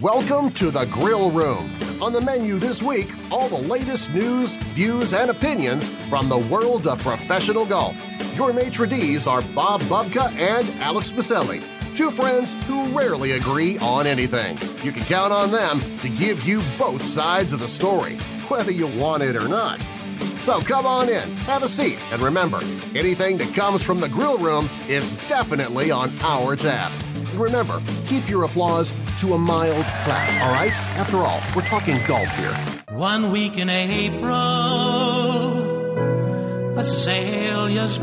Welcome to the Grill Room. On the menu this week, all the latest news, views, and opinions from the world of professional golf. Your maitre d's are Bob Bubka and Alex Maselli, two friends who rarely agree on anything. You can count on them to give you both sides of the story, whether you want it or not. So come on in, have a seat, and remember, anything that comes from the Grill Room is definitely on our tab. And remember, keep your applause to a mild clap, all right? After all, we're talking golf here. 1 week in April, azaleas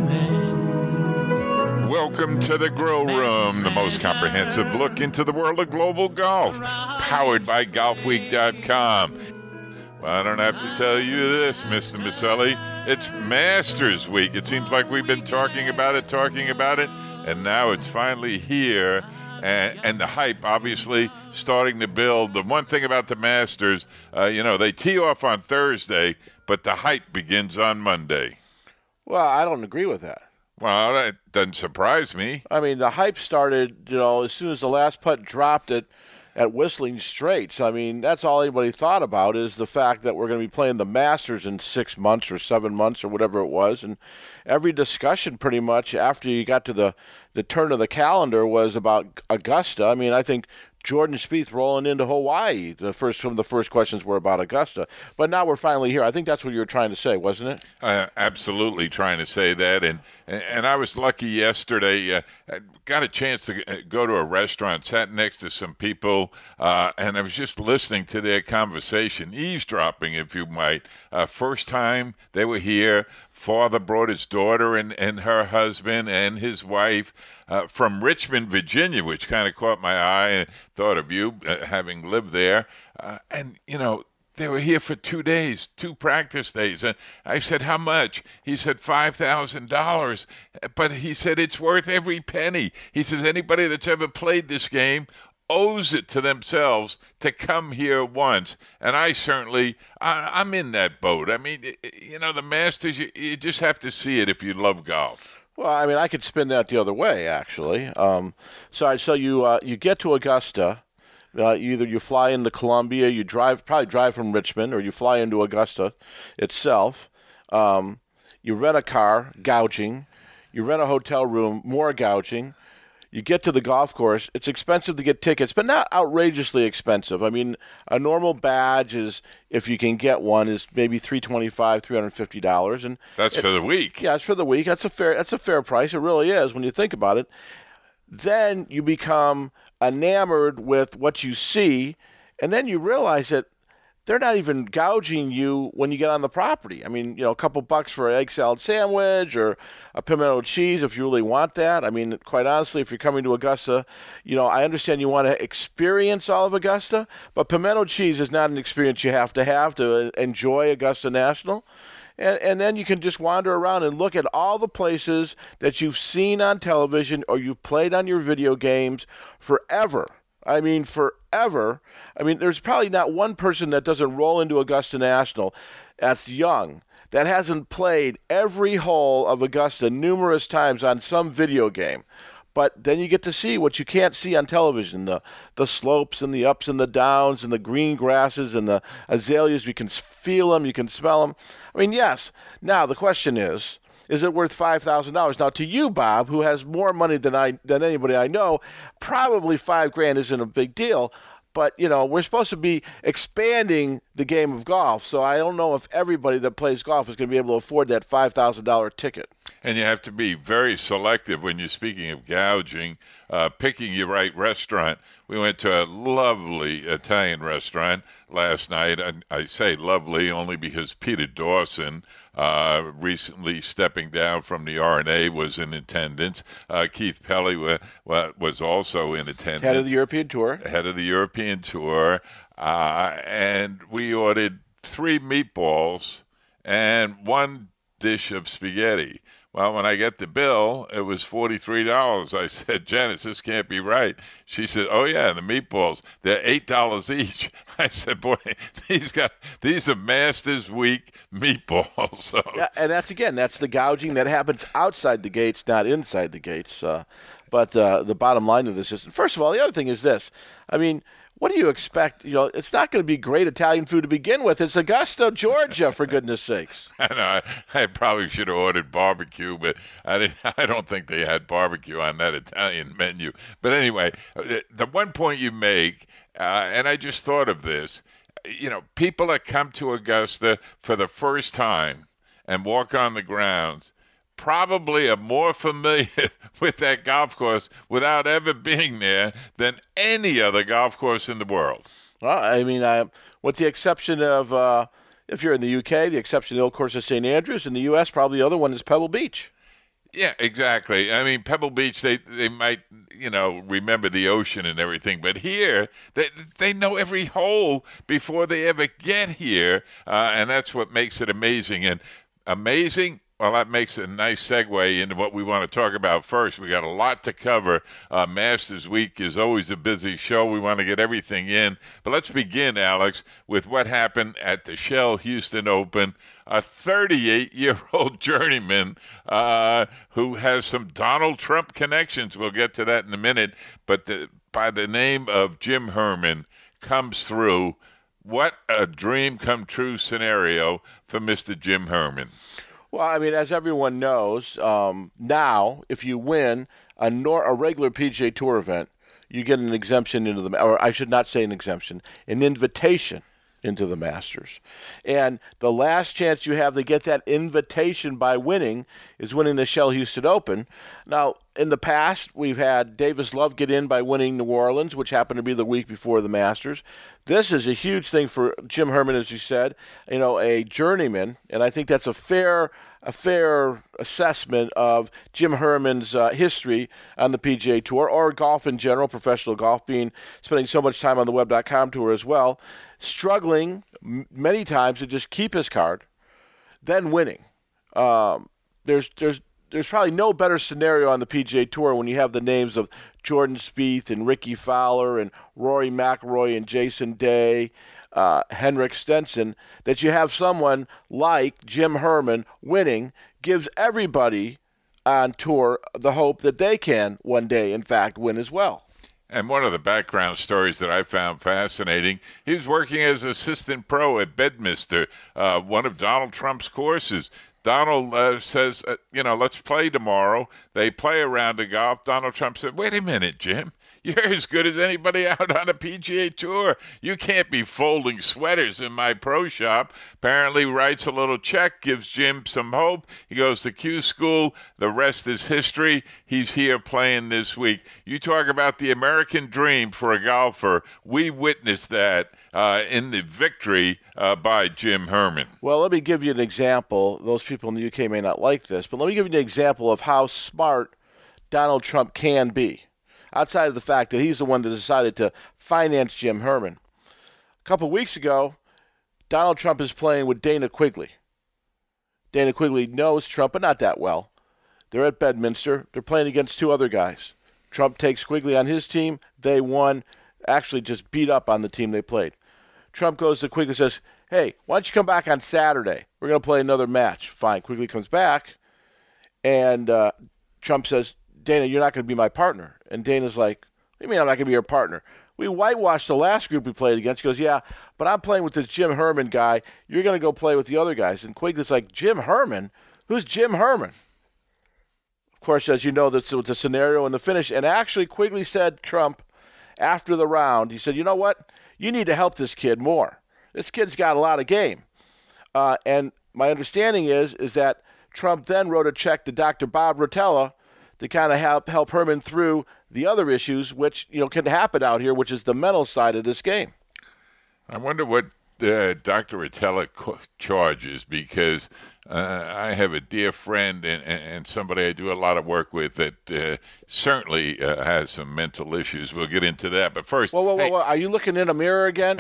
blooming. Welcome to the Grill Room, the most comprehensive look into the world of global golf, powered by GolfWeek.com. Well, I don't have to tell you this, Mr. Maselli. It's Masters Week. It seems like we've been talking about it, and now it's finally here. And the hype, obviously, starting to build. The one thing about the Masters, they tee off on Thursday, but the hype begins on Monday. Well, I don't agree with that. Well, that doesn't surprise me. I mean, the hype started, as soon as the last putt dropped at Whistling Straits. I mean, that's all anybody thought about is the fact that we're going to be playing the Masters in 6 months or 7 months or whatever it was. And every discussion pretty much after you got to the turn of the calendar was about Augusta. I mean, I think Jordan Spieth rolling into Hawaii. Some of the first questions were about Augusta. But now we're finally here. I think that's what you were trying to say, wasn't it? Absolutely trying to say that. And I was lucky yesterday. I got a chance to go to a restaurant, sat next to some people, and I was just listening to their conversation, eavesdropping, if you might. First time they were here, father brought his daughter and her husband and his wife from Richmond, Virginia, which kind of caught my eye and thought of you, having lived there. They were here for 2 days, 2 practice days. And I said, how much? He said, $5,000. But he said, it's worth every penny. He says, anybody that's ever played this game owes it to themselves to come here once. And I certainly, I'm in that boat. I mean, the Masters, you just have to see it if you love golf. Well, I mean, I could spin that the other way, actually. So you get to Augusta. Either you fly into Columbia, probably drive from Richmond, or you fly into Augusta itself. You rent a car, gouging. You rent a hotel room, more gouging. You get to the golf course. It's expensive to get tickets, but not outrageously expensive. I mean, a normal badge is, if you can get one, is maybe $325, $350, and that's for the week. Yeah, it's for the week. That's a fair price. It really is when you think about it. Then you become enamored with what you see, and then you realize that they're not even gouging you when you get on the property. I mean, a couple bucks for an egg salad sandwich or a pimento cheese if you really want that. I mean, quite honestly, if you're coming to Augusta, I understand you want to experience all of Augusta, but pimento cheese is not an experience you have to enjoy Augusta National. And then you can just wander around and look at all the places that you've seen on television or you've played on your video games forever. I mean, forever. I mean, there's probably not one person that doesn't roll into Augusta National that's young that hasn't played every hole of Augusta numerous times on some video game. But then you get to see what you can't see on television, the slopes and the ups and the downs and the green grasses and the azaleas. You can feel them, you can smell them. I mean, yes. Now, the question is it worth $5,000? Now, to you, Bob, who has more money than anybody I know, probably $5,000 isn't a big deal. But, we're supposed to be expanding the game of golf, so I don't know if everybody that plays golf is going to be able to afford that $5,000 ticket. And you have to be very selective when you're speaking of gouging, picking your right restaurant. We went to a lovely Italian restaurant last night. And I say lovely only because Peter Dawson, recently stepping down from the R&A, was in attendance. Keith Pelly was also in attendance. Head of the European Tour. And we ordered 3 meatballs and 1 dish of spaghetti. Well, when I got the bill, it was $43. I said, Janice, this can't be right. She said, oh, yeah, the meatballs, they're $8 each. I said, boy, these are Masters Week meatballs. So. Yeah, and that's the gouging that happens outside the gates, not inside the gates. But the bottom line of this is, first of all, the other thing is this. I mean, what do you expect? It's not going to be great Italian food to begin with. It's Augusta, Georgia, for goodness sakes. I know. I probably should have ordered barbecue, but I don't think they had barbecue on that Italian menu. But anyway, the one point you make, and I just thought of this, people that come to Augusta for the first time and walk on the grounds probably are more familiar with that golf course without ever being there than any other golf course in the world. Well, I mean, with the exception of, if you're in the UK, the exception of the old course of St. Andrews. In the U.S., probably the other one is Pebble Beach. Yeah, exactly. I mean, Pebble Beach, they might, remember the ocean and everything. But here, they know every hole before they ever get here. And that's what makes it amazing. And amazing, well, that makes a nice segue into what we want to talk about first. We got a lot to cover. Masters Week is always a busy show. We want to get everything in. But let's begin, Alex, with what happened at the Shell Houston Open. A 38-year-old journeyman who has some Donald Trump connections. We'll get to that in a minute. But by the name of Jim Herman comes through. What a dream come true scenario for Mr. Jim Herman. Well, I mean, as everyone knows, now if you win a regular PGA Tour event, you get an exemption into or I should not say an exemption, an invitation into the Masters. And the last chance you have to get that invitation by winning is winning the Shell Houston Open. Now, in the past, we've had Davis Love get in by winning New Orleans, which happened to be the week before the Masters. This is a huge thing for Jim Herman, as you said, a journeyman, and I think that's a fair assessment of Jim Herman's history on the PGA Tour, or golf in general, professional golf, spending so much time on the Web.com Tour as well, struggling many times to just keep his card, then winning. There's probably no better scenario on the PGA Tour when you have the names of Jordan Spieth and Ricky Fowler and Rory McIlroy and Jason Day, Henrik Stenson, that you have someone like Jim Herman winning gives everybody on tour the hope that they can one day, in fact, win as well. And one of the background stories that I found fascinating, he was working as assistant pro at Bedminster, one of Donald Trump's courses. Donald says, let's play tomorrow. They play a round of golf. Donald Trump said, wait a minute, Jim. You're as good as anybody out on a PGA Tour. You can't be folding sweaters in my pro shop. Apparently writes a little check, gives Jim some hope. He goes to Q School. The rest is history. He's here playing this week. You talk about the American dream for a golfer. We witnessed that in the victory by Jim Herman. Well, let me give you an example. Those people in the UK may not like this, but let me give you an example of how smart Donald Trump can be, outside of the fact that he's the one that decided to finance Jim Herman. A couple weeks ago, Donald Trump is playing with Dana Quigley. Dana Quigley knows Trump, but not that well. They're at Bedminster. They're playing against two other guys. Trump takes Quigley on his team. They won, actually just beat up on the team they played. Trump goes to Quigley and says, hey, why don't you come back on Saturday? We're going to play another match. Fine. Quigley comes back, and Trump says, Dana, you're not going to be my partner. And Dana's like, what do you mean I'm not going to be your partner? We whitewashed the last group we played against. He goes, yeah, but I'm playing with this Jim Herman guy. You're going to go play with the other guys. And Quigley's like, Jim Herman? Who's Jim Herman? Of course, as you know, that's the scenario in the finish. And actually, Quigley said, Trump, after the round, he said, you know what? You need to help this kid more. This kid's got a lot of game. And my understanding is that Trump then wrote a check to Dr. Bob Rotella to kind of help Herman through the other issues, which can happen out here, which is the mental side of this game. I wonder what Dr. Rotella charges, because I have a dear friend and somebody I do a lot of work with that certainly has some mental issues. We'll get into that. But first... Whoa. Are you looking in a mirror again?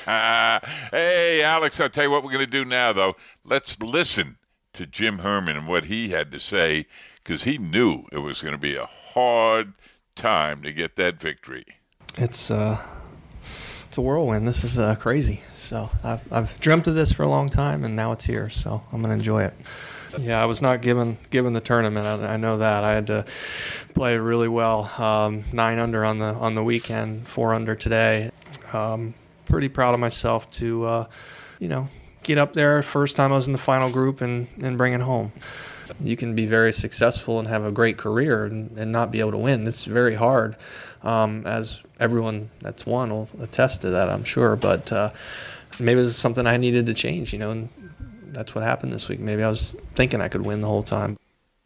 Hey, Alex, I'll tell you what we're going to do now, though. Let's listen to Jim Herman and what he had to say, because he knew it was going to be a hard time to get that victory. It's a whirlwind. This is crazy. So I've dreamt of this for a long time, and now it's here. So I'm going to enjoy it. Yeah, I was not given the tournament. I know that. I had to played really well. 9 under on the weekend, 4 under today. Pretty proud of myself to, get up there. First time I was in the final group and bring it home. You can be very successful and have a great career and not be able to win. It's very hard, as everyone that's won will attest to that, I'm sure. But maybe it was something I needed to change, and that's what happened this week. Maybe I was thinking I could win the whole time.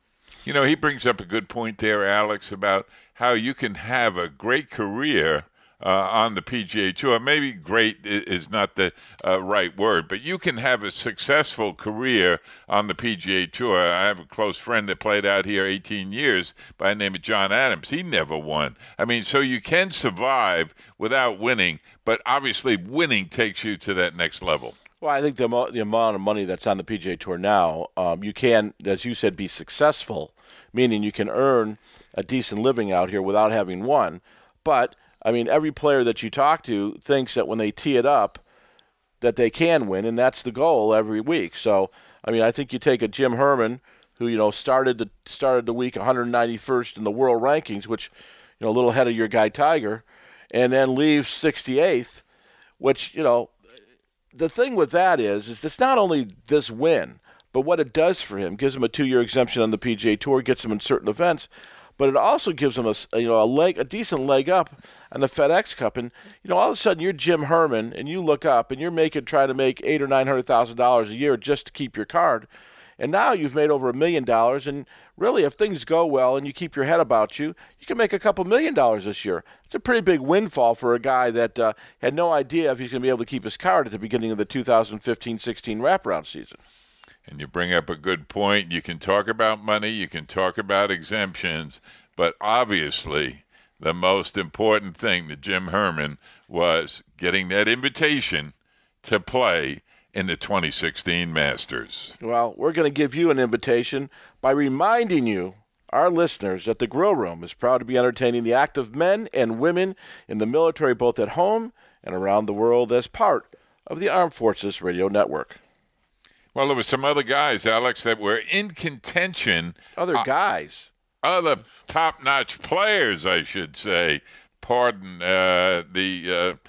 He brings up a good point there, Alex, about how you can have a great career on the PGA Tour. Maybe great is not the right word, but you can have a successful career on the PGA Tour. I have a close friend that played out here 18 years by the name of John Adams. He never won. So you can survive without winning, but obviously winning takes you to that next level. Well, I think the amount of money that's on the PGA Tour now, you can, as you said, be successful, meaning you can earn a decent living out here without having won. But every player that you talk to thinks that when they tee it up, that they can win, and that's the goal every week. So, I think you take a Jim Herman, who started the week 191st in the world rankings, which a little ahead of your guy Tiger, and then leaves 68th, which the thing with that is it's not only this win, but what it does for him. Gives him a 2-year exemption on the PGA Tour, gets him in certain events. But it also gives him a decent leg up on the FedEx Cup, and all of a sudden you're Jim Herman, and you look up and you're trying to make $800,000 or $900,000 a year just to keep your card, and now you've made over $1 million, and really if things go well and you keep your head about you, you can make a couple $1 million this year. It's a pretty big windfall for a guy that had no idea if he's going to be able to keep his card at the beginning of the 2015-16 wraparound season. And you bring up a good point. You can talk about money, you can talk about exemptions, but obviously the most important thing to Jim Herman was getting that invitation to play in the 2016 Masters. Well, we're going to give you an invitation by reminding you, our listeners, that the Grill Room is proud to be entertaining the active men and women in the military both at home and around the world as part of the Armed Forces Radio Network. Well, there were some other guys, Alex, that were in contention. Other guys? Other top-notch players, I should say. Pardon the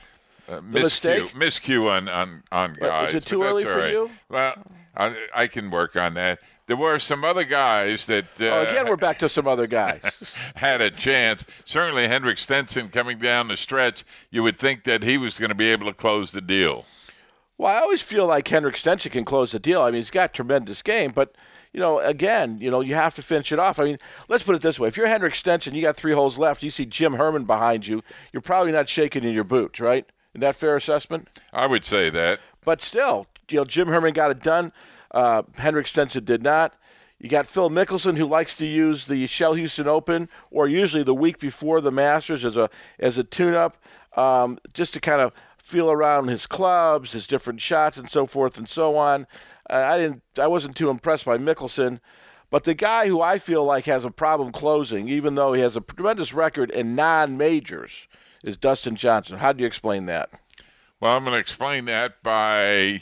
miscue on guys. Is it too early for you? Well, I can work on that. There were some other guys that... again, we're back to some other guys. had a chance. Certainly Henrik Stenson coming down the stretch, you would think that he was going to be able to close the deal. Well, I always feel like Henrik Stenson can close the deal. He's got a tremendous game, but, again, you have to finish it off. Let's put it this way. If you're Henrik Stenson, you got 3 holes left, you see Jim Herman behind you, you're probably not shaking in your boots, right? Is that fair assessment? I would say that. But still, Jim Herman got it done. Henrik Stenson did not. You got Phil Mickelson, who likes to use the Shell Houston Open, or usually the week before the Masters as a tune-up, just to kind of feel around his clubs, his different shots, and so forth and so on. I wasn't too impressed by Mickelson, but the guy who I feel like has a problem closing, even though he has a tremendous record in non-majors, is Dustin Johnson. How do you explain that? Well, I'm going to explain that by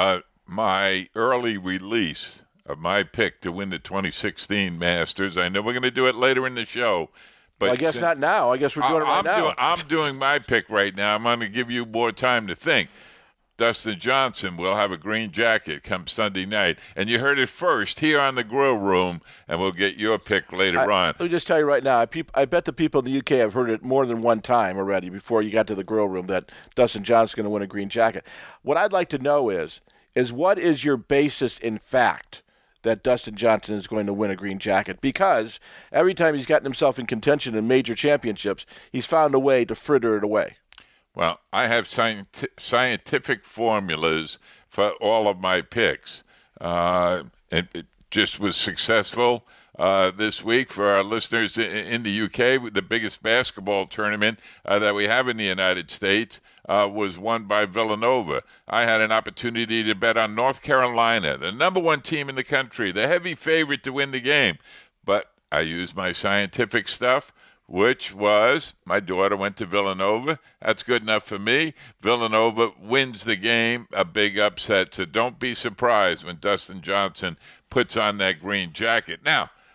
my early release of my pick to win the 2016 Masters. I know we're going to do it later in the show. But I guess not now. I guess we're doing it right now. I'm doing my pick right now. I'm going to give you more time to think. Dustin Johnson will have a green jacket come Sunday night. And you heard it first here on the Grill Room, and we'll get your pick later on. Let me just tell you right now, I bet the people in the UK have heard it more than one time already before you got to the Grill Room that Dustin Johnson's going to win a green jacket. What I'd like to know is what is your basis in fact that Dustin Johnson is going to win a green jacket? Because every time he's gotten himself in contention in major championships, he's found a way to fritter it away. Well, I have scientific formulas for all of my picks. It just was successful this week for our listeners in the UK. The biggest basketball tournament that we have in the United States was won by Villanova. I had an opportunity to bet on North Carolina, the number 1 team in the country, the heavy favorite to win the game. But I used my scientific stuff, which was my daughter went to Villanova. That's good enough for me. Villanova wins the game, a big upset. So don't be surprised when Dustin Johnson puts on that green jacket. Now,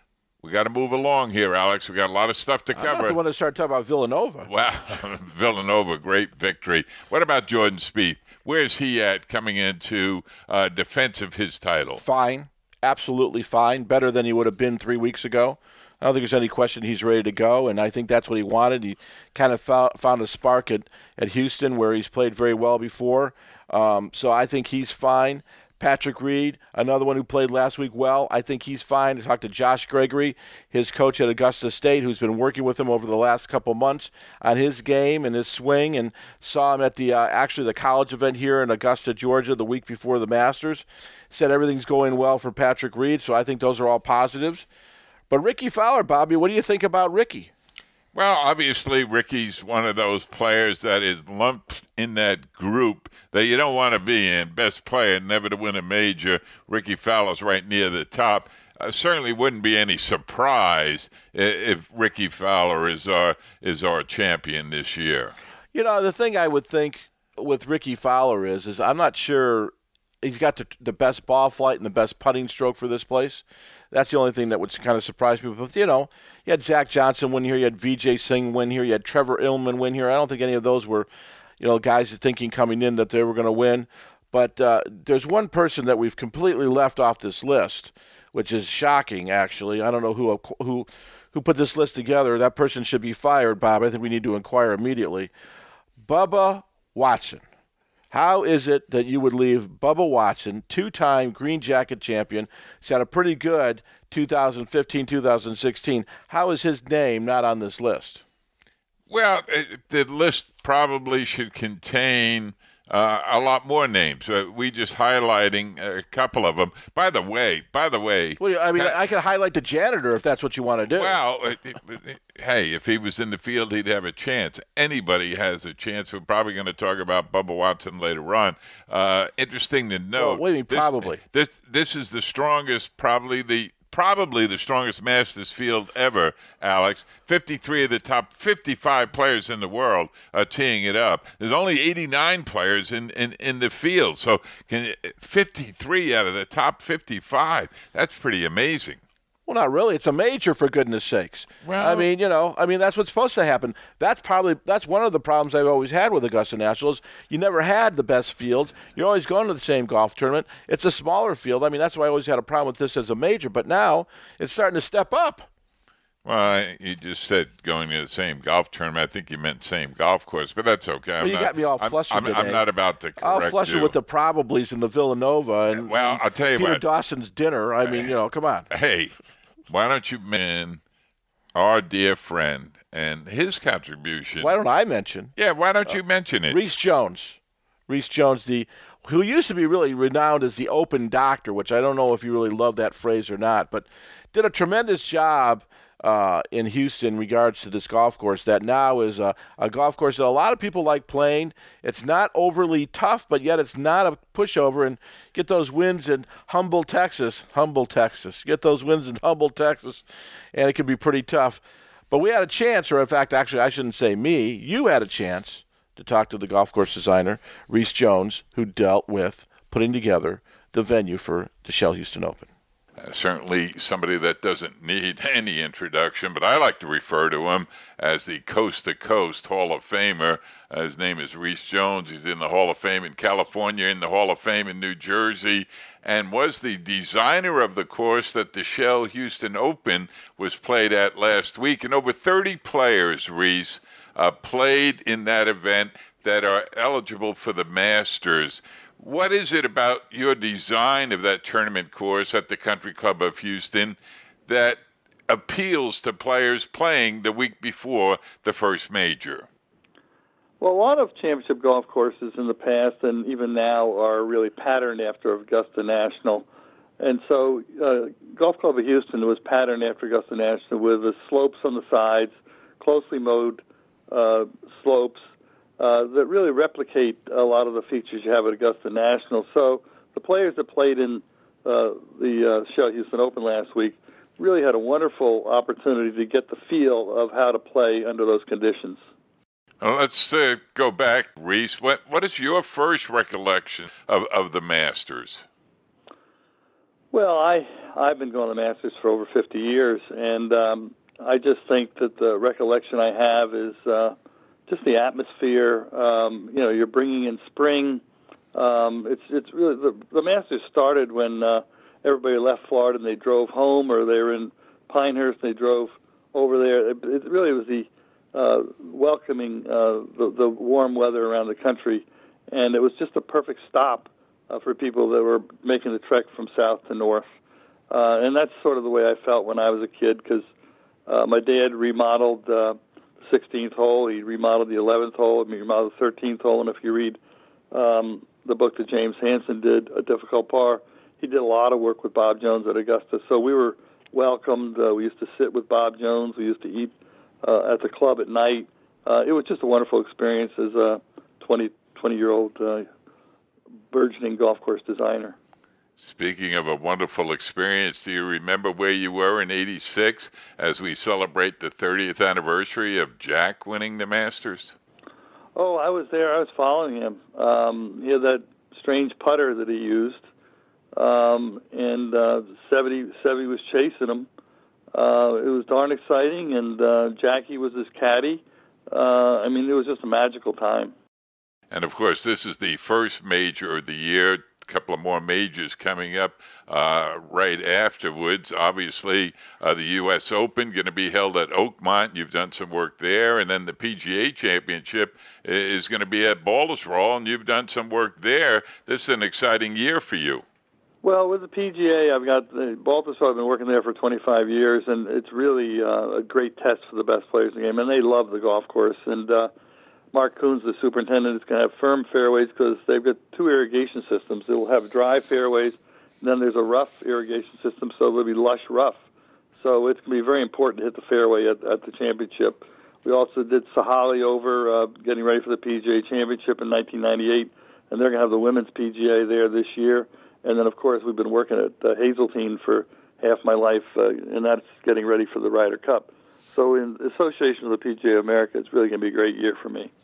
we got to move along here, Alex. We got a lot of stuff to cover. I'm not the one to start talking about Villanova. Wow, Villanova, great victory. What about Jordan Spieth? Where's he at coming into defense of his title? Fine, absolutely fine. Better than he would have been 3 weeks ago. I don't think there's any question he's ready to go, and I think that's what he wanted. He kind of found a spark at Houston where he's played very well before. So I think he's fine. Patrick Reed, another one who played last week well, I think he's fine. I talked to Josh Gregory, his coach at Augusta State, who's been working with him over the last couple months on his game and his swing, and saw him at the actually the college event here in Augusta, Georgia, the week before the Masters. Said everything's going well for Patrick Reed, so I think those are all positives. But Ricky Fowler, Bobby, what do you think about Ricky? Well, obviously, Ricky's one of those players that is lumped in that group that you don't want to be in. Best player, never to win a major. Ricky Fowler's right near the top. Certainly wouldn't be any surprise if Ricky Fowler is our champion this year. You know, the thing I would think with Ricky Fowler is I'm not sure he's got the best ball flight and the best putting stroke for this place. That's the only thing that would kind of surprise me. But, you know, you had Zach Johnson win here. You had Vijay Singh win here. You had Trevor Illman win here. I don't think any of those were, you know, guys thinking coming in that they were going to win. But there's one person that we've completely left off this list, which is shocking, actually. I don't know who put this list together. That person should be fired, Bob. I think we need to inquire immediately. Bubba Watson. How is it that you would leave Bubba Watson, two-time Green Jacket champion, he's had a pretty good 2015-2016. How is his name not on this list? Well, the list probably should contain a lot more names. We just highlighting a couple of them. By the way. Well, I mean, I could highlight the janitor if that's what you want to do. Well, hey, if he was in the field, he'd have a chance. Anybody has a chance. We're probably going to talk about Bubba Watson later on. Interesting to note. Well, what do you mean, probably? This is the strongest, probably the strongest Masters field ever, Alex. 53 of the top 55 players in the world are teeing it up. There's only 89 players in the field. So 53 out of the top 55, that's pretty amazing. Well, not really. It's a major, for goodness sakes. Well, I mean, that's what's supposed to happen. That's one of the problems I've always had with Augusta National is you never had the best fields. You're always going to the same golf tournament. It's a smaller field. I mean, that's why I always had a problem with this as a major. But now it's starting to step up. Well, you just said going to the same golf tournament. I think you meant same golf course, but that's okay. Well, you got me all flustered today. I'm not about to correct I'll flush you. it with the probablys and the Villanova and well, I'll tell you Peter what. Dawson's dinner. I mean, come on. Hey, why don't you mention our dear friend and his contribution? Why don't I mention? Yeah, why don't you mention it? Reese Jones, who used to be really renowned as the open doctor, which I don't know if you really love that phrase or not, but did a tremendous job in Houston in regards to this golf course that now is a golf course that a lot of people like playing. It's not overly tough, but yet it's not a pushover. And get those wins in Humble, Texas. Get those wins in Humble, Texas, and it can be pretty tough. But we had a chance, or in fact, actually, I shouldn't say me. You had a chance to talk to the golf course designer, Reese Jones, who dealt with putting together the venue for the Shell Houston Open. Certainly somebody that doesn't need any introduction, but I like to refer to him as the Coast to Coast Hall of Famer. His name is Reese Jones. He's in the Hall of Fame in California, in the Hall of Fame in New Jersey, and was the designer of the course that the Shell Houston Open was played at last week. And over 30 players, Reese, played in that event that are eligible for the Masters. What is it about your design of that tournament course at the Country Club of Houston that appeals to players playing the week before the first major? Well, a lot of championship golf courses in the past and even now are really patterned after Augusta National. And so Golf Club of Houston was patterned after Augusta National with the slopes on the sides, closely mowed slopes, that really replicate a lot of the features you have at Augusta National. So the players that played in the Shell Houston Open last week really had a wonderful opportunity to get the feel of how to play under those conditions. Well, let's go back, Reese. What is your first recollection of the Masters? Well, I've been going to the Masters for over 50 years, and I just think that the recollection I have is just the atmosphere. You're bringing in spring. It's really the Masters started when everybody left Florida and they drove home, or they were in Pinehurst and they drove over there. It really was the welcoming the warm weather around the country, and it was just a perfect stop for people that were making the trek from south to north. And that's sort of the way I felt when I was a kid, because my dad remodeled the 16th hole, he remodeled the 11th hole, he remodeled the 13th hole, and if you read the book that James Hansen did, A Difficult Par, he did a lot of work with Bob Jones at Augusta. So we were welcomed. We used to sit with Bob Jones. We used to eat at the club at night. It was just a wonderful experience as a 20-year-old burgeoning golf course designer. Speaking of a wonderful experience, do you remember where you were in '86 as we celebrate the 30th anniversary of Jack winning the Masters? Oh, I was there. I was following him. He had that strange putter that he used, and Seve was chasing him. It was darn exciting, and Jackie was his caddy. It was just a magical time. And, of course, this is the first major of the year. A couple of more majors coming up right afterwards. Obviously, the U.S. Open going to be held at Oakmont. You've done some work there. And then the PGA Championship is going to be at Baltusrol, and you've done some work there. This is an exciting year for you. Well, with the PGA, I've got Baltusrol. I've been working there for 25 years, and it's really a great test for the best players in the game. And they love the golf course. And Mark Coons, the superintendent, is going to have firm fairways because they've got two irrigation systems. They will have dry fairways, and then there's a rough irrigation system, so there'll be lush rough. So it's going to be very important to hit the fairway at the championship. We also did Sahalee over, getting ready for the PGA Championship in 1998, and they're going to have the women's PGA there this year. And then, of course, we've been working at Hazeltine for half my life, and that's getting ready for the Ryder Cup. So in association with the PGA America, it's really going to be a great year for me.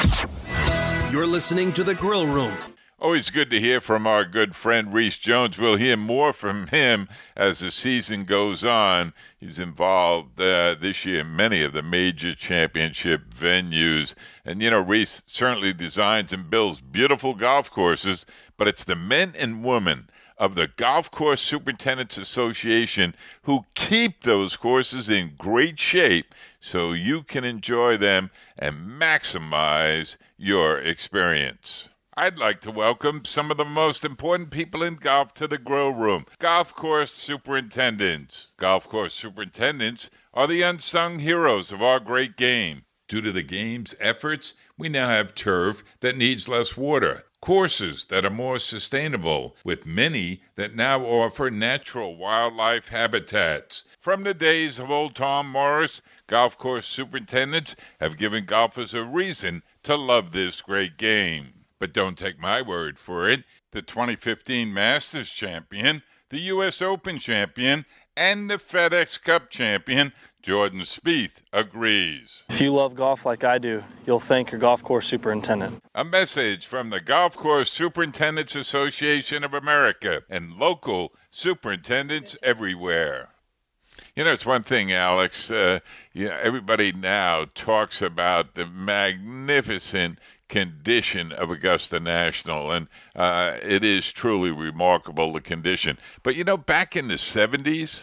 You're listening to The Grill Room. Always good to hear from our good friend Rees Jones. We'll hear more from him as the season goes on. He's involved this year in many of the major championship venues. And, Rees certainly designs and builds beautiful golf courses, but it's the men and women of the Golf Course Superintendents Association who keep those courses in great shape so you can enjoy them and maximize your experience. I'd like to welcome some of the most important people in golf to the Grill Room, Golf Course Superintendents. Golf Course Superintendents are the unsung heroes of our great game. Due to the game's efforts, we now have turf that needs less water, courses that are more sustainable, with many that now offer natural wildlife habitats. From the days of old Tom Morris, golf course superintendents have given golfers a reason to love this great game. But don't take my word for it. The 2015 Masters champion, the U.S. Open champion, and the FedEx Cup champion, Jordan Spieth, agrees. If you love golf like I do, you'll thank your golf course superintendent. A message from the Golf Course Superintendents Association of America and local superintendents everywhere. It's one thing, Alex. Everybody now talks about the magnificent condition of Augusta National, and it is truly remarkable, the condition. But, back in the 70s,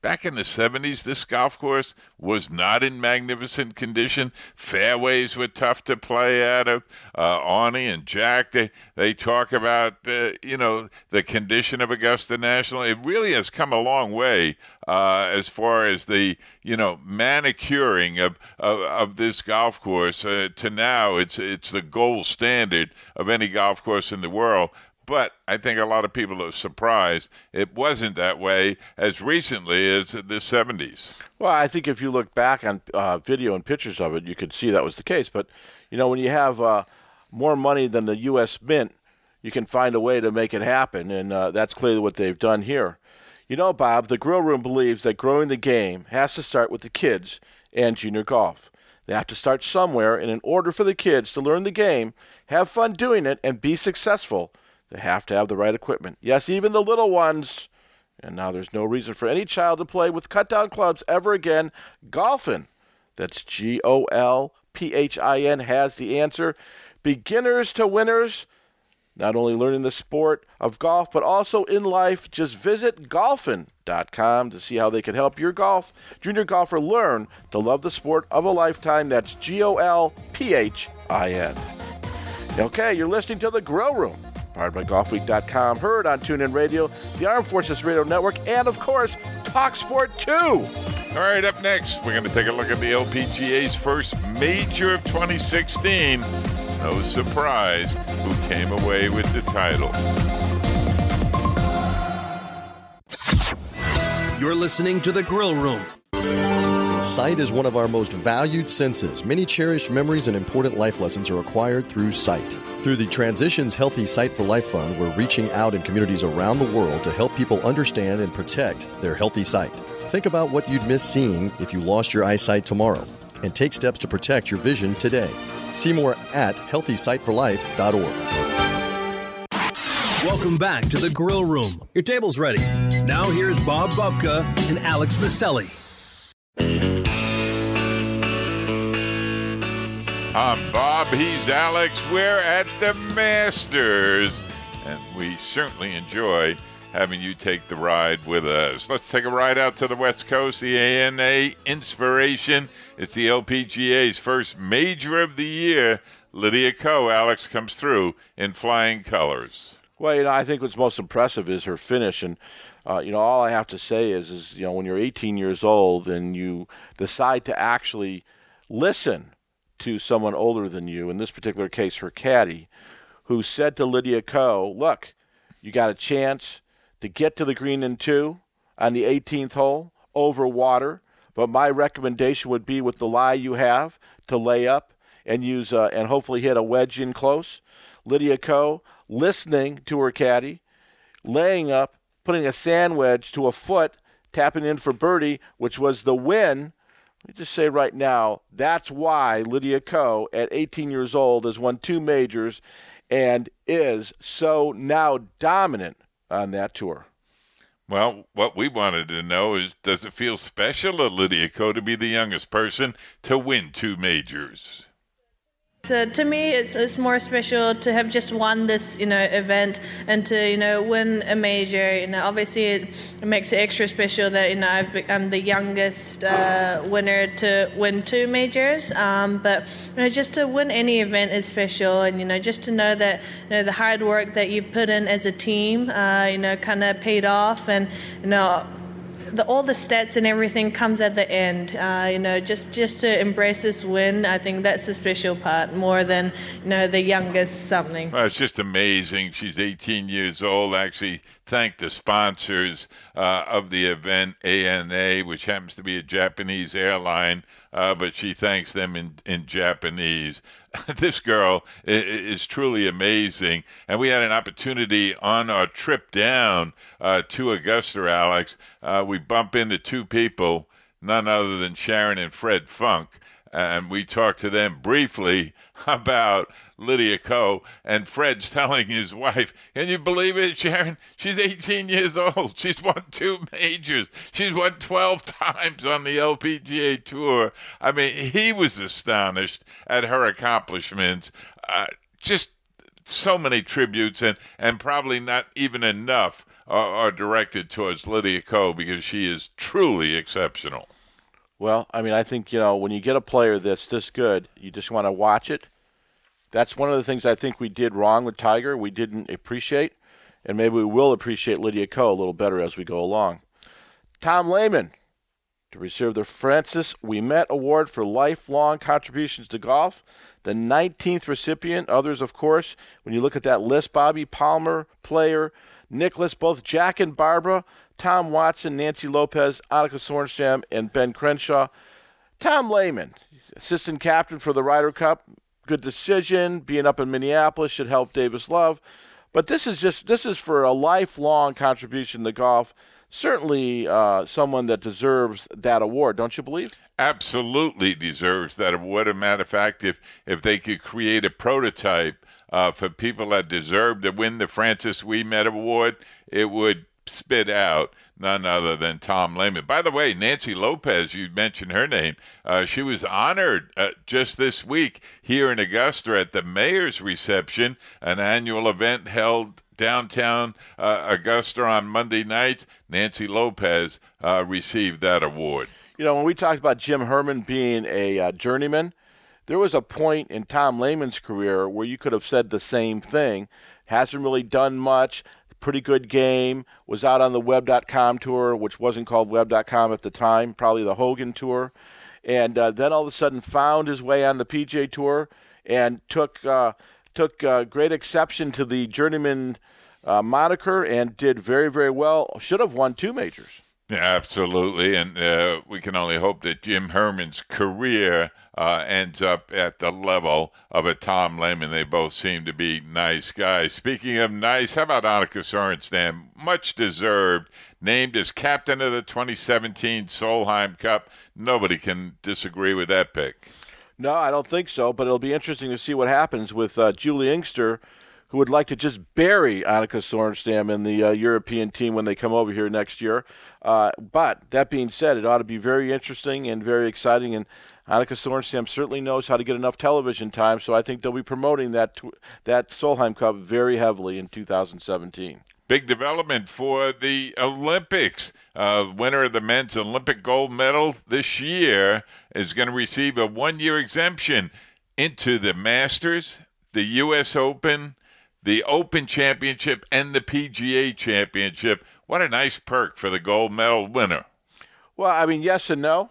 this golf course was not in magnificent condition. Fairways were tough to play out of. Arnie and Jack, they talk about the condition of Augusta National. It really has come a long way as far as the manicuring of this golf course. To now, it's the gold standard of any golf course in the world. But I think a lot of people are surprised it wasn't that way as recently as the 70s. Well, I think if you look back on video and pictures of it, you could see that was the case. But, when you have more money than the U.S. Mint, you can find a way to make it happen, and that's clearly what they've done here. Bob, the Grill Room believes that growing the game has to start with the kids and junior golf. They have to start somewhere, and in order for the kids to learn the game, have fun doing it, and be successful, they have to have the right equipment. Yes, even the little ones And now there's no reason for any child to play with cut-down clubs ever again. Golfin, that's Golphin, has the answer. Beginners to winners, not only learning the sport of golf, but also in life. Just visit golfin.com to see how they can help your junior golfer learn to love the sport of a lifetime. That's Golphin. Okay, you're listening to The Grill Room, powered by GolfWeek.com, heard on TuneIn Radio, the Armed Forces Radio Network, and, of course, TalkSport 2. All right, up next, we're going to take a look at the LPGA's first major of 2016. No surprise who came away with the title. You're listening to The Grill Room. Sight is one of our most valued senses. Many cherished memories and important life lessons are acquired through sight. Through the Transitions Healthy Sight for Life Fund, we're reaching out in communities around the world to help people understand and protect their healthy sight. Think about what you'd miss seeing if you lost your eyesight tomorrow, and take steps to protect your vision today. See more at healthysightforlife.org. Welcome back to The Grill Room. Your table's ready. Now here's Bob Bubka and Alex Maselli. I'm Bob, he's Alex. We're at the Masters, and we certainly enjoy having you take the ride with us. Let's take a ride out to the West Coast, the ANA Inspiration. It's the LPGA's first major of the year. Lydia Ko, Alex, comes through in flying colors. Well, I think what's most impressive is her finish, and all I have to say is when you're 18 years old and you decide to actually listen to someone older than you, in this particular case her caddy, who said to Lydia Ko, look, you got a chance to get to the green in 2 on the 18th hole over water, but my recommendation would be, with the lie you have, to lay up and use and hopefully hit a wedge in close. Lydia Ko listening to her caddy, laying up, putting a sand wedge to a foot, tapping in for birdie, which was the win. Let me just say right now, that's why Lydia Ko, at 18 years old, has won 2 majors and is so now dominant on that tour. Well, what we wanted to know is, does it feel special to Lydia Ko to be the youngest person to win 2 majors? So to me, it's more special to have just won this, event, and to, win a major. Obviously it makes it extra special that, I'm the youngest winner to win 2 majors. But just to win any event is special, and just to know that the hard work that you put in as a team, kind of paid off, and all the stats and everything comes at the end. Just to embrace this win, I think that's the special part, more than the youngest something. Well, it's just amazing. She's 18 years old. Actually, thank the sponsors of the event, ANA, which happens to be a Japanese airline, but she thanks them in Japanese. This girl is truly amazing, and we had an opportunity on our trip down to Augusta, Alex. We bump into 2 people, none other than Sharon and Fred Funk, and we talked to them briefly about Lydia Ko, and Fred's telling his wife, can you believe it, Sharon? She's 18 years old. She's won 2 majors. She's won 12 times on the LPGA Tour. I mean, he was astonished at her accomplishments. Just so many tributes, and probably not even enough are directed towards Lydia Ko, because she is truly exceptional. Well, I think, when you get a player that's this good, you just want to watch it. That's one of the things I think we did wrong with Tiger. We didn't appreciate, and maybe we will appreciate Lydia Ko a little better as we go along. Tom Lehman to receive the Francis Ouimet Award for lifelong contributions to golf. The 19th recipient, others, of course, when you look at that list, Bobby Palmer, Player, Nicklaus, both Jack and Barbara, Tom Watson, Nancy Lopez, Annika Sorenstam, and Ben Crenshaw. Tom Lehman, assistant captain for the Ryder Cup. Good decision. Being up in Minneapolis should help Davis Love. But this is for a lifelong contribution to golf. Certainly someone that deserves that award, don't you believe? Absolutely deserves that award. As a matter of fact, if they could create a prototype for people that deserve to win the Francis Ouimet Award, it would spit out none other than Tom Lehman. By the way, Nancy Lopez, you mentioned her name. She was honored just this week here in Augusta at the mayor's reception, an annual event held downtown Augusta on Monday nights. Nancy Lopez received that award. You know, when we talked about Jim Herman being a journeyman, there was a point in Tom Lehman's career where you could have said the same thing. Hasn't really done much. Pretty good game. Was out on the Web.com tour, which wasn't called Web.com at the time, probably the Hogan tour. And then all of a sudden found his way on the PGA Tour and took great exception to the journeyman moniker and did very, very well. Should have won 2 majors. Yeah, absolutely, and we can only hope that Jim Herman's career ends up at the level of a Tom Lehman. They both seem to be nice guys. Speaking of nice, how about Annika Sorenstam? Much deserved, named as captain of the 2017 Solheim Cup. Nobody can disagree with that pick. No, I don't think so, but it'll be interesting to see what happens with Julie Inkster, who would like to just bury Annika Sorenstam in the European team when they come over here next year. But that being said, it ought to be very interesting and very exciting, and Annika Sorenstam certainly knows how to get enough television time, so I think they'll be promoting that Solheim Cup very heavily in 2017. Big development for the Olympics. Winner of the men's Olympic gold medal this year is going to receive a 1-year exemption into the Masters, the U.S. Open, the Open Championship, and the PGA Championship. What a nice perk for the gold medal winner. Well, I mean, yes and no.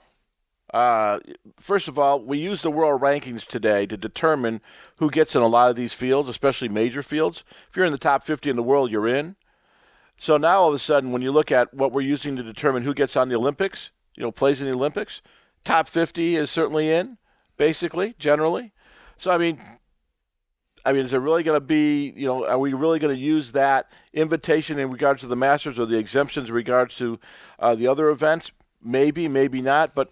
First of all, we use the world rankings today to determine who gets in a lot of these fields, especially major fields. If you're in the top 50 in the world, you're in. So now all of a sudden, when you look at what we're using to determine who gets on the Olympics, plays in the Olympics, top 50 is certainly in, basically, generally. So, I mean, is it really going to be, are we really going to use that invitation in regards to the Masters or the exemptions in regards to the other events? Maybe, maybe not. But,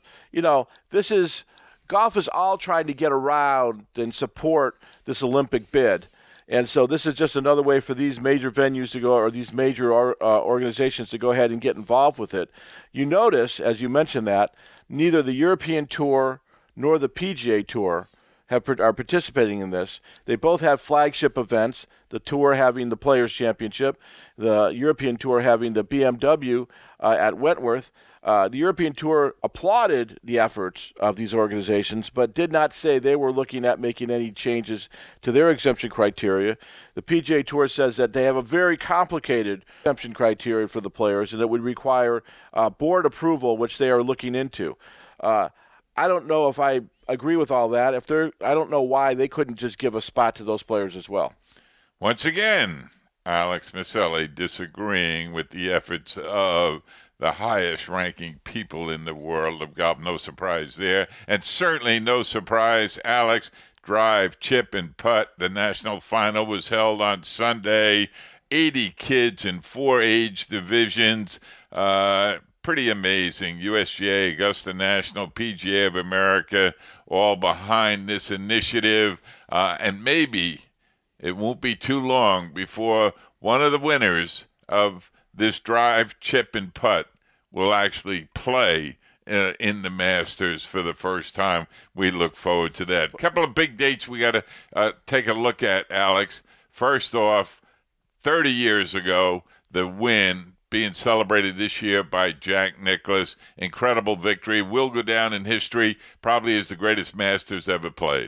golf is all trying to get around and support this Olympic bid. And so this is just another way for these major venues to go, or these major organizations to go ahead and get involved with it. You notice, as you mentioned that, neither the European Tour nor the PGA Tour are participating in this. They both have flagship events, the Tour having the Players' Championship, the European Tour having the BMW at Wentworth. The European Tour applauded the efforts of these organizations, but did not say they were looking at making any changes to their exemption criteria. The PGA Tour says that they have a very complicated exemption criteria for the players, and it would require board approval, which they are looking into. I don't know if I agree with all that. I don't know why they couldn't just give a spot to those players as well. Once again, Alex Maselli disagreeing with the efforts of the highest-ranking people in the world of golf. No surprise there. And certainly no surprise, Alex, drive, chip, and putt. The national final was held on Sunday. 80 kids in 4 age divisions. Pretty amazing. USGA, Augusta National, PGA of America, all behind this initiative. And maybe it won't be too long before one of the winners of this drive, chip, and putt will actually play in the Masters for the first time. We look forward to that. A couple of big dates we got to take a look at, Alex. First off, 30 years ago, the win being celebrated this year by Jack Nicklaus. Incredible victory. Will go down in history, probably as the greatest Masters ever played.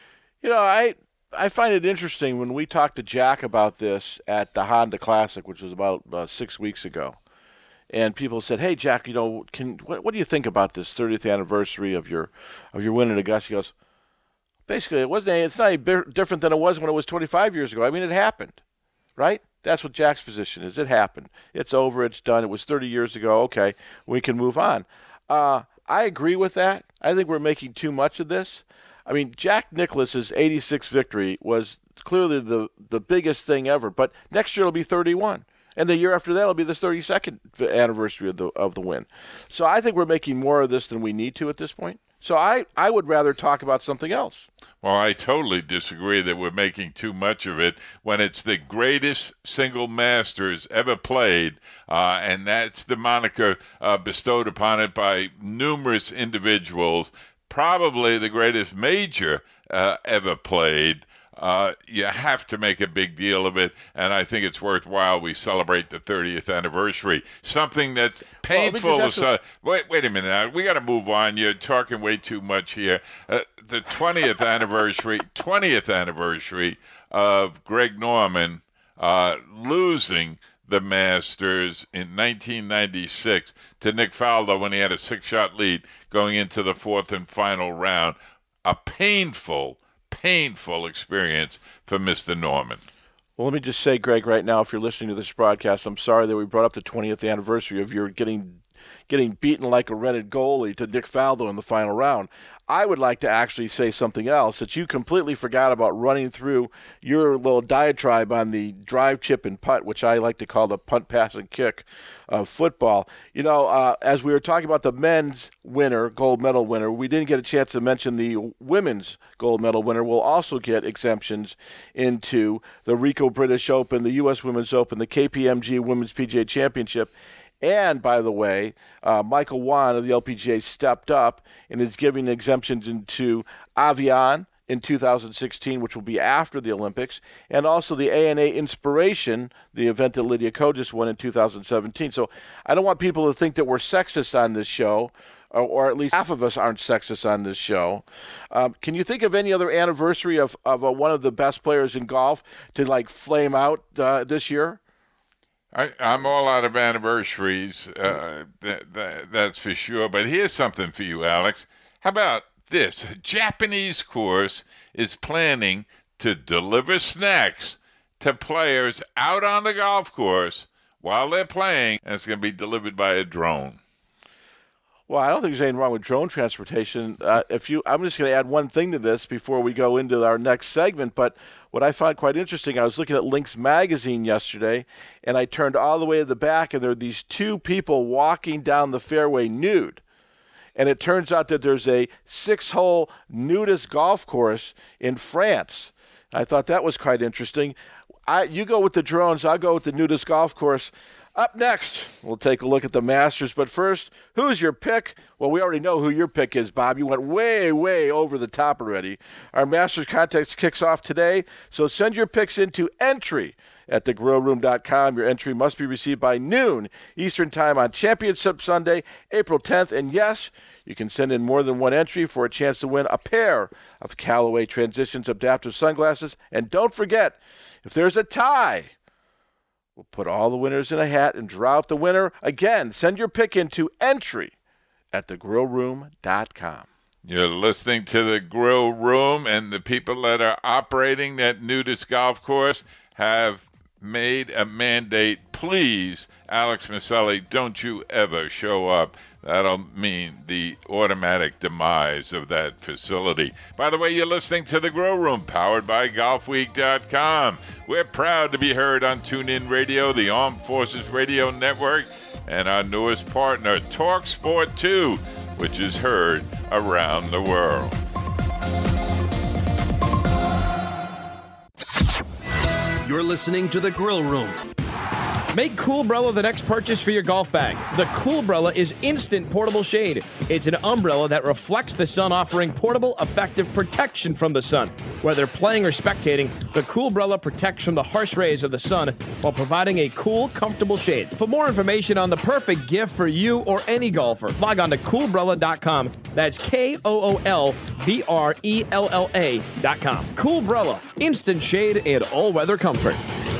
I find it interesting when we talked to Jack about this at the Honda Classic, which was about 6 weeks ago, and people said, "Hey, Jack, what do you think about this 30th anniversary of your win at Augusta?" He goes, "Basically, it's not any different than it was when it was 25 years ago. I mean, it happened, right?" That's what Jack's position is. It happened. It's over. It's done. It was 30 years ago. Okay, we can move on. I agree with that. I think we're making too much of this. I mean, Jack Nicklaus's 86th victory was clearly the biggest thing ever. But next year it'll be 31, and the year after that it'll be the 32nd anniversary of the win. So I think we're making more of this than we need to at this point. So I would rather talk about something else. Well, I totally disagree that we're making too much of it when it's the greatest single Masters ever played, and that's the moniker bestowed upon it by numerous individuals, probably the greatest major ever played. You have to make a big deal of it, and I think it's worthwhile we celebrate the 30th anniversary. Something that's painful. Wait a minute now. We got to move on. You're talking way too much here. The 20th anniversary of Greg Norman losing the Masters in 1996 to Nick Faldo when he had a 6-shot lead going into the fourth and final round. A painful experience for Mr. Norman. Well, let me just say, Greg, right now, if you're listening to this broadcast, I'm sorry that we brought up the 20th anniversary of your getting beaten like a rented goalie to Nick Faldo in the final round. I would like to actually say something else, that you completely forgot about running through your little diatribe on the drive, chip, and putt, which I like to call the punt, pass, and kick of football. You know, as we were talking about the men's winner, gold medal winner, we didn't get a chance to mention the women's gold medal winner will also get exemptions into the Ricoh British Open, the U.S. Women's Open, the KPMG Women's PGA Championship. And, by the way, Michael Wan of the LPGA stepped up and is giving exemptions into Avian in 2016, which will be after the Olympics, and also the ANA Inspiration, the event that Lydia Ko just won in 2017. So I don't want people to think that we're sexist on this show, or at least half of us aren't sexist on this show. Can you think of any other anniversary of one of the best players in golf to, like, flame out this year? I'm all out of anniversaries, that's for sure. But here's something for you, Alex. How about this? A Japanese course is planning to deliver snacks to players out on the golf course while they're playing, and it's going to be delivered by a drone. Well, I don't think there's anything wrong with drone transportation. I'm just going to add one thing to this before we go into our next segment. But what I found quite interesting, I was looking at Links Magazine yesterday, and I turned all the way to the back, and there are these two people walking down the fairway nude. And it turns out that there's a 6-hole nudist golf course in France. I thought that was quite interesting. You go with the drones, I'll go with the nudist golf course. Up next, we'll take a look at the Masters. But first, who's your pick? Well, we already know who your pick is, Bob. You went way, way over the top already. Our Masters contest kicks off today, so send your picks into entry at thegrillroom.com. Your entry must be received by noon Eastern Time on Championship Sunday, April 10th. And yes, you can send in more than one entry for a chance to win a pair of Callaway Transitions adaptive sunglasses. And don't forget, if there's a tie, we'll put all the winners in a hat and draw out the winner. Again, send your pick into entry at thegrillroom.com. You're listening to The Grill Room, and the people that are operating that nudist golf course have made a mandate. Please, Alex Maselli, don't you ever show up. That'll mean the automatic demise of that facility. By the way, you're listening to The Grill Room, powered by GolfWeek.com. We're proud to be heard on TuneIn Radio, the Armed Forces Radio Network, and our newest partner, TalkSport 2, which is heard around the world. You're listening to The Grill Room. Make Coolbrella the next purchase for your golf bag. The Coolbrella is instant portable shade. It's an umbrella that reflects the sun, offering portable, effective protection from the sun. Whether playing or spectating, the Coolbrella protects from the harsh rays of the sun while providing a cool, comfortable shade. For more information on the perfect gift for you or any golfer, log on to Coolbrella.com. That's KOOLBRELLA.com. Coolbrella, instant shade and all-weather comfort.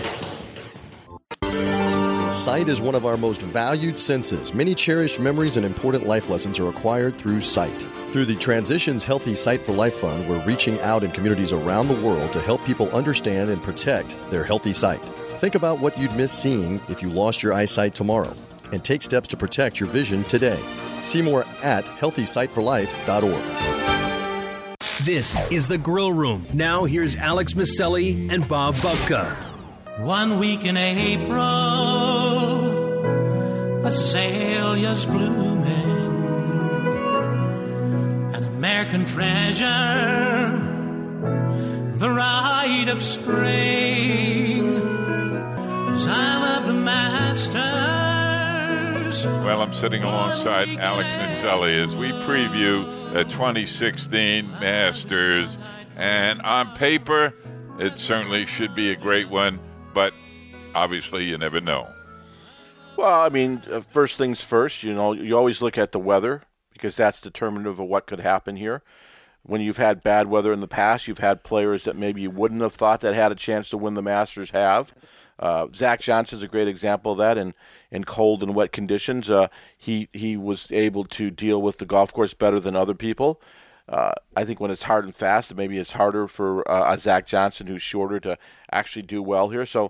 Sight is one of our most valued senses. Many cherished memories and important life lessons are acquired through sight. Through the Transitions Healthy Sight for Life Fund, we're reaching out in communities around the world to help people understand and protect their healthy sight. Think about what you'd miss seeing if you lost your eyesight tomorrow, and take steps to protect your vision today. See more at healthysightforlife.org. This is The Grill Room. Now here's Alex Maselli and Bob Bubka. 1 week in April, azaleas blooming, and a American treasure, the rite of spring, time of the Masters. Well, I'm sitting alongside Alex Naselli as we preview the 2016 Masters. And on paper, it certainly should be a great one, but obviously you never know. Well, I mean, first things first, you always look at the weather because that's determinative of what could happen here. When you've had bad weather in the past, you've had players that maybe you wouldn't have thought that had a chance to win the Masters have. Zach Johnson's a great example of that. In cold and wet conditions, he was able to deal with the golf course better than other people. I think when it's hard and fast, maybe it's harder for a Zach Johnson who's shorter to actually do well here. So,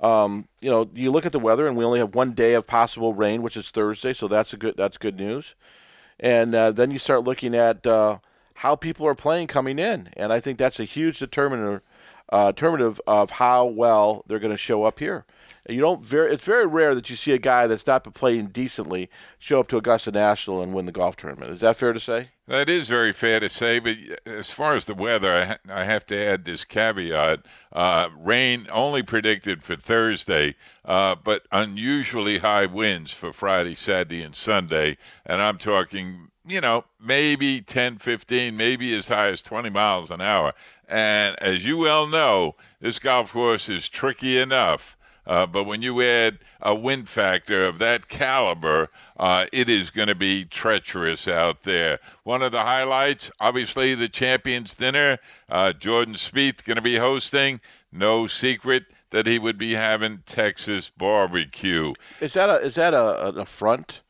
you look at the weather, and we only have one day of possible rain, which is Thursday. So that's good news. And then you start looking at how people are playing coming in, and I think that's a huge determinative of how well they're going to show up here. It's very rare that you see a guy that's not been playing decently show up to Augusta National and win the golf tournament. Is that fair to say? That is very fair to say, but as far as the weather, I have to add this caveat. Rain only predicted for Thursday, but unusually high winds for Friday, Saturday, and Sunday. And I'm talking, maybe 10, 15, maybe as high as 20 miles an hour. And as you well know, this golf course is tricky enough. But when you add a wind factor of that caliber, it is going to be treacherous out there. One of the highlights, obviously, the Champions Dinner. Jordan Spieth going to be hosting. No secret that he would be having Texas barbecue. Is that an affront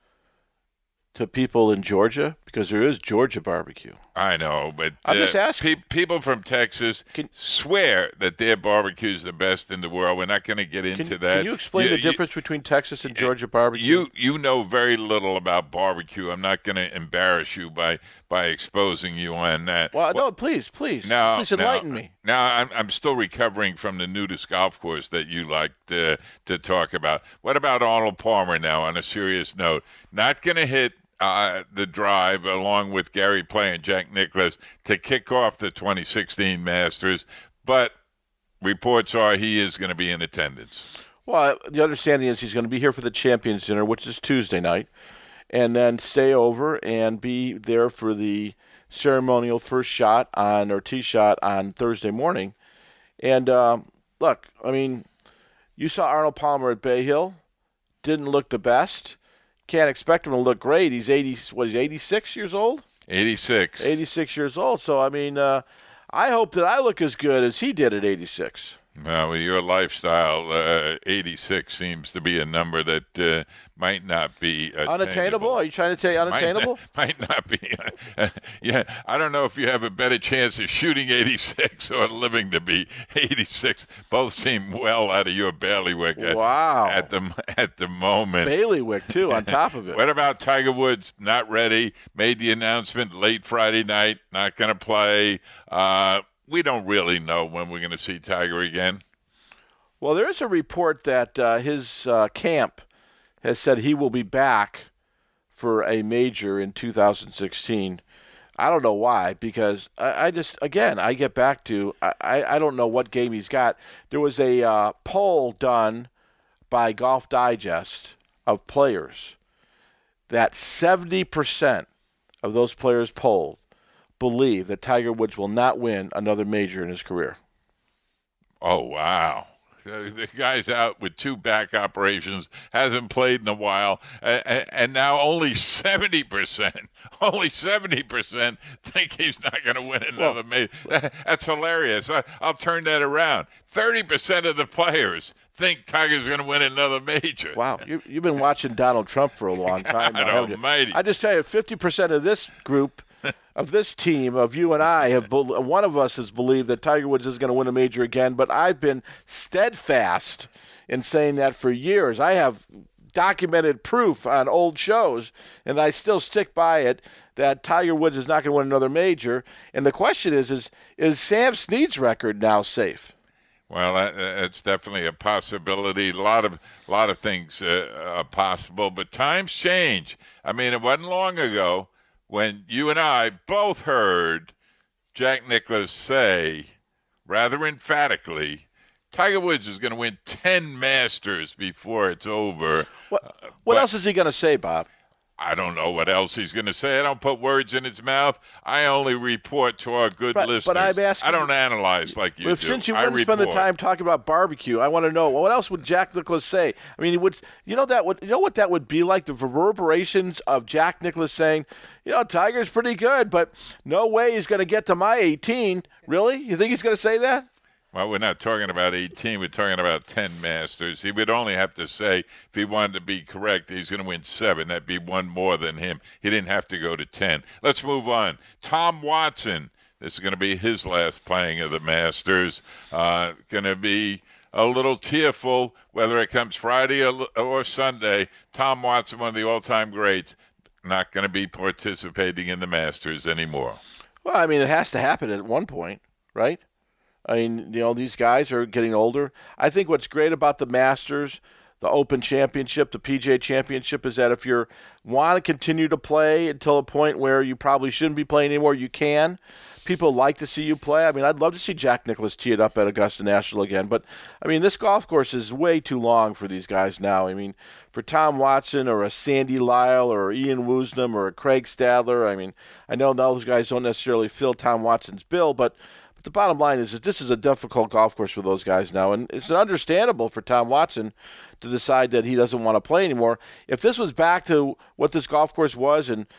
to people in Georgia? Because there is Georgia barbecue. I know, but I'm just asking. People from Texas swear that their barbecue is the best in the world. We're not going to get into that. Can you explain the difference between Texas and Georgia barbecue? You know very little about barbecue. I'm not going to embarrass you by exposing you on that. Well, no, please enlighten me. Now, I'm still recovering from the nudist golf course that you like to talk about. What about Arnold Palmer now, on a serious note? Not going to hit the drive along with Gary Player and Jack Nicklaus to kick off the 2016 Masters, but reports are he is going to be in attendance. Well, the understanding is he's going to be here for the Champions Dinner, which is Tuesday night, and then stay over and be there for the ceremonial first shot tee shot on Thursday morning. And look, I mean, you saw Arnold Palmer at Bay Hill, didn't look the best. Can't expect him to look great. He's 86 years old? 86. 86 years old. So, I mean, I hope that I look as good as he did at 86. Well, with your lifestyle, 86 seems to be a number that might not be unattainable. Are you trying to say unattainable? Might not be. Yeah, I don't know if you have a better chance of shooting 86 or living to be 86. Both seem well out of your bailiwick. Wow. At the moment. Bailiwick too, on top of it. What about Tiger Woods? Not ready. Made the announcement late Friday night. Not going to play. We don't really know when we're going to see Tiger again. Well, there is a report that his camp has said he will be back for a major in 2016. I don't know why, because I get back to, I don't know what game he's got. There was a poll done by Golf Digest of players that 70% of those players polled believe that Tiger Woods will not win another major in his career. Oh, wow. The guy's out with 2 back operations, hasn't played in a while, and now only 70% think he's not going to win another major. That's hilarious. I'll turn that around. 30% of the players think Tiger's going to win another major. Wow, you've been watching Donald Trump for a long time now, haven't you? Almighty. I just tell you, 50% of this group, of this team, of you and I, one of us has believed that Tiger Woods is going to win a major again, but I've been steadfast in saying that for years. I have documented proof on old shows, and I still stick by it, that Tiger Woods is not going to win another major. And the question is Sam Snead's record now safe? Well, that's definitely a possibility. A lot of things are possible, but times change. I mean, it wasn't long ago when you and I both heard Jack Nicklaus say, rather emphatically, Tiger Woods is going to win 10 Masters before it's over. What else is he going to say, Bob? I don't know what else he's going to say. I don't put words in his mouth. I only report to our good listeners. But I'm asking, I don't analyze like you do. Since you wouldn't spend the time talking about barbecue, I want to know, what else would Jack Nicklaus say? I mean, you know what that would be like, the reverberations of Jack Nicklaus saying, Tiger's pretty good, but no way he's going to get to my 18. Really? You think he's going to say that? Well, we're not talking about 18. We're talking about 10 Masters. He would only have to say, if he wanted to be correct, he's going to win 7. That'd be one more than him. He didn't have to go to 10. Let's move on. Tom Watson. This is going to be his last playing of the Masters. Going to be a little tearful, whether it comes Friday or Sunday. Tom Watson, one of the all-time greats, not going to be participating in the Masters anymore. Well, I mean, it has to happen at one point, right? I mean, these guys are getting older. I think what's great about the Masters, the Open Championship, the PGA Championship, is that if you want to continue to play until a point where you probably shouldn't be playing anymore, you can. People like to see you play. I mean, I'd love to see Jack Nicklaus tee it up at Augusta National again. But, I mean, this golf course is way too long for these guys now. I mean, for Tom Watson or a Sandy Lyle or Ian Woosnam or a Craig Stadler, I mean, I know those guys don't necessarily fill Tom Watson's bill, but the bottom line is that this is a difficult golf course for those guys now, and it's understandable for Tom Watson to decide that he doesn't want to play anymore. If this was back to what this golf course was in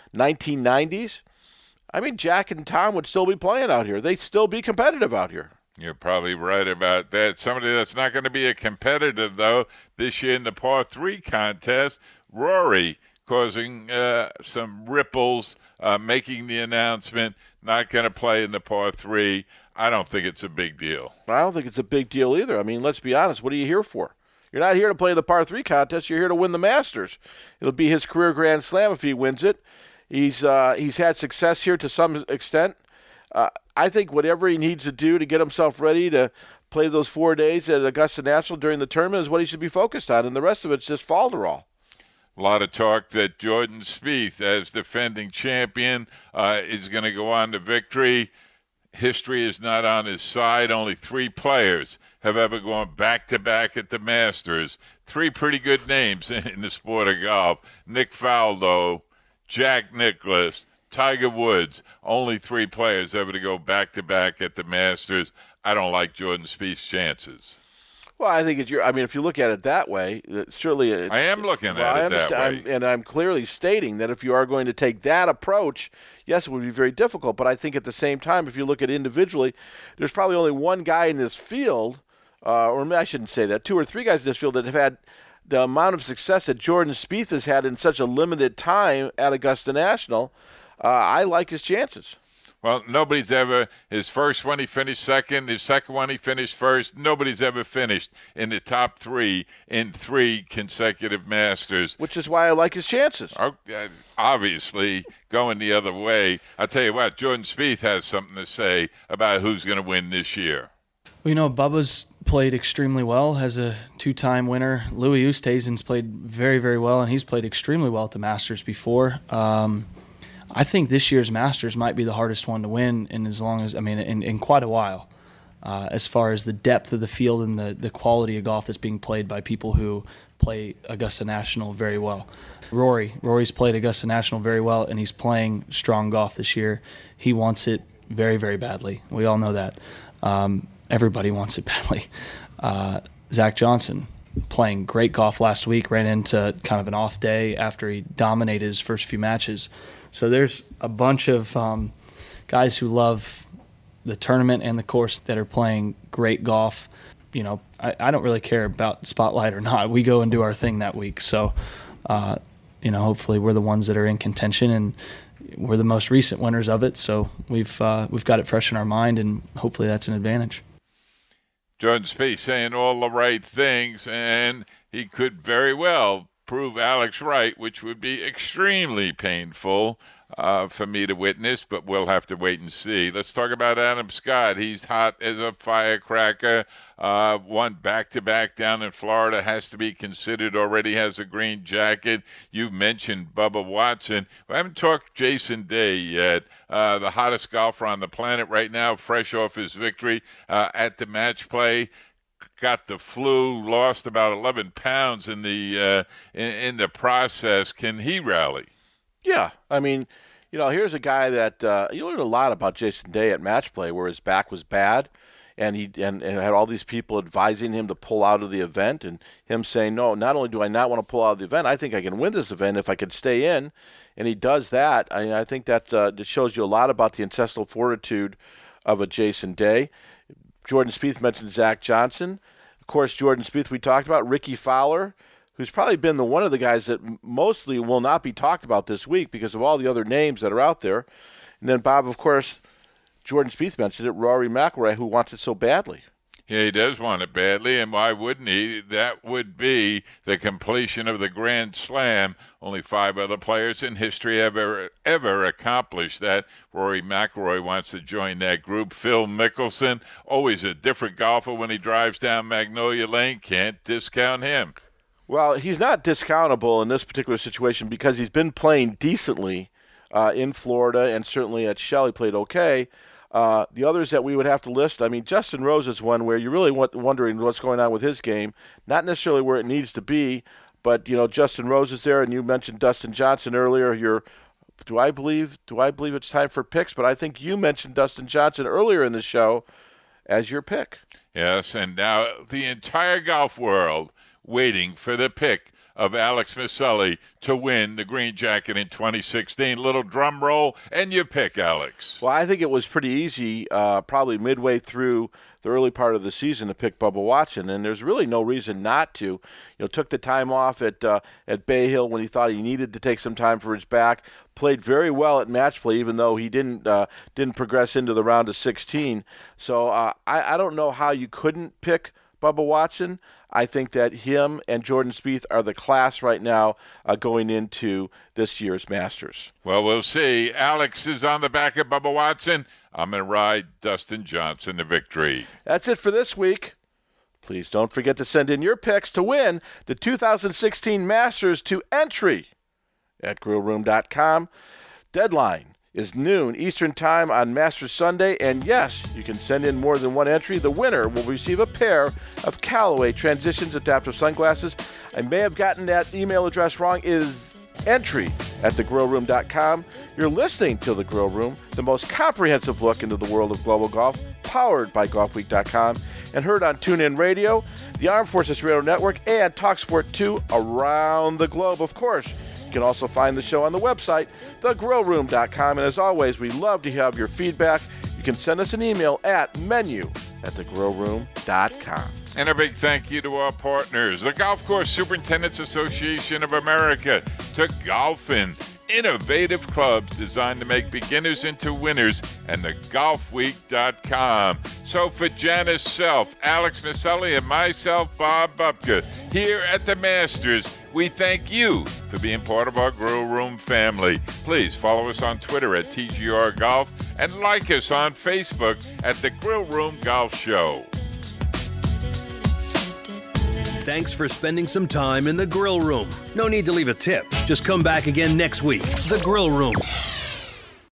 1990s, I mean, Jack and Tom would still be playing out here. They'd still be competitive out here. You're probably right about that. Somebody that's not going to be a competitor, though, this year in the par 3 contest, Rory, causing some ripples, making the announcement, not going to play in the par 3. I don't think it's a big deal. I don't think it's a big deal either. I mean, let's be honest. What are you here for? You're not here to play the par 3 contest. You're here to win the Masters. It'll be his career Grand Slam if he wins it. He's had success here to some extent. I think whatever he needs to do to get himself ready to play those 4 days at Augusta National during the tournament is what he should be focused on, and the rest of it's just falderall. A lot of talk that Jordan Spieth, as defending champion, is going to go on to victory. History is not on his side. Only 3 players have ever gone back-to-back at the Masters. 3 pretty good names in the sport of golf. Nick Faldo, Jack Nicklaus, Tiger Woods. Only 3 players ever to go back-to-back at the Masters. I don't like Jordan Spieth's chances. Well, I think if you look at it that way, certainly. I am looking at it that way. And I'm clearly stating that if you are going to take that approach, yes, it would be very difficult. But I think at the same time, if you look at individually, there's probably only one guy in this field, or I shouldn't say that, 2 or 3 guys in this field that have had the amount of success that Jordan Spieth has had in such a limited time at Augusta National. I like his chances. Well, nobody's ever, his first one he finished second, his second one he finished first. Nobody's ever finished in the top 3 in 3 consecutive Masters. Which is why I like his chances. Obviously, going the other way. I'll tell you what, Jordan Spieth has something to say about who's going to win this year. Well, Bubba's played extremely well as a 2-time winner. Louis Oosthuizen's played very, very well, and he's played extremely well at the Masters before. I think this year's Masters might be the hardest one to win in quite a while, as far as the depth of the field and the quality of golf that's being played by people who play Augusta National very well. Rory's played Augusta National very well, and he's playing strong golf this year. He wants it very, very badly. We all know that. Everybody wants it badly. Zach Johnson, playing great golf last week, ran into kind of an off day after he dominated his first few matches. So there's a bunch of guys who love the tournament and the course that are playing great golf. I don't really care about spotlight or not. We go and do our thing that week. So, hopefully we're the ones that are in contention, and we're the most recent winners of it. So we've got it fresh in our mind, and hopefully that's an advantage. Jordan Spieth saying all the right things, and he could very well prove Alex right, which would be extremely painful for me to witness, but we'll have to wait and see. Let's talk about Adam Scott. He's hot as a firecracker. Won back-to-back down in Florida, has to be considered, already has a green jacket. You mentioned Bubba Watson. We haven't talked Jason Day yet, the hottest golfer on the planet right now, fresh off his victory at the match play. Got the flu, lost about 11 pounds in the process. Can he rally? Yeah, I mean, here's a guy that you learn a lot about Jason Day at match play, where his back was bad, and he and had all these people advising him to pull out of the event, and him saying, no, not only do I not want to pull out of the event, I think I can win this event if I could stay in, and he does that. I think that shows you a lot about the intestinal fortitude of a Jason Day. Jordan Spieth mentioned Zach Johnson. Of course, Jordan Spieth we talked about. Ricky Fowler, who's probably been one of the guys that mostly will not be talked about this week because of all the other names that are out there. And then, Bob, of course, Jordan Spieth mentioned it, Rory McIlroy, who wants it so badly. Yeah, he does want it badly, and why wouldn't he? That would be the completion of the Grand Slam. Only 5 other players in history ever accomplished that. Rory McIlroy wants to join that group. Phil Mickelson, always a different golfer when he drives down Magnolia Lane. Can't discount him. Well, he's not discountable in this particular situation because he's been playing decently in Florida, and certainly at Shell he played okay. The others that we would have to list, I mean, Justin Rose is one where you're really wondering what's going on with his game. Not necessarily where it needs to be, but, Justin Rose is there, and you mentioned Dustin Johnson earlier. Do I believe it's time for picks? But I think you mentioned Dustin Johnson earlier in the show as your pick. Yes, and now the entire golf world waiting for the pick of Alex Miceli to win the green jacket in 2016. Little drum roll, and you pick, Alex. Well, I think it was pretty easy, probably midway through the early part of the season, to pick Bubba Watson, and there's really no reason not to. Took the time off at Bay Hill when he thought he needed to take some time for his back. Played very well at match play, even though he didn't progress into the round of 16. So I don't know how you couldn't pick Bubba Watson. I think that him and Jordan Spieth are the class right now going into this year's Masters. Well, we'll see. Alex is on the back of Bubba Watson. I'm going to ride Dustin Johnson to victory. That's it for this week. Please don't forget to send in your picks to win the 2016 Masters to entry at grillroom.com. Deadline is noon Eastern Time on Masters Sunday, and yes, you can send in more than one entry. The winner will receive a pair of Callaway Transitions adaptive sunglasses. I may have gotten that email address wrong. It is entry@thegrillroom.com. You're listening to The Grill Room, the most comprehensive look into the world of global golf, powered by golfweek.com, and heard on TuneIn Radio, the Armed Forces Radio Network, and TalkSport 2 around the globe. Of course, you can also find the show on the website, thegrillroom.com. And as always, we love to have your feedback. You can send us an email at menu@thegrillroom.com. And a big thank you to our partners, the Golf Course Superintendents Association of America, to Golfin, innovative clubs designed to make beginners into winners, and the golfweek.com. So for Janice Self, Alex Miceli, and myself, Bob Bubka, here at the Masters, we thank you for being part of our Grill Room family. Please follow us on Twitter at TGR Golf and like us on Facebook at the Grill Room Golf Show. Thanks for spending some time in the Grill Room. No need to leave a tip. Just come back again next week. The Grill Room.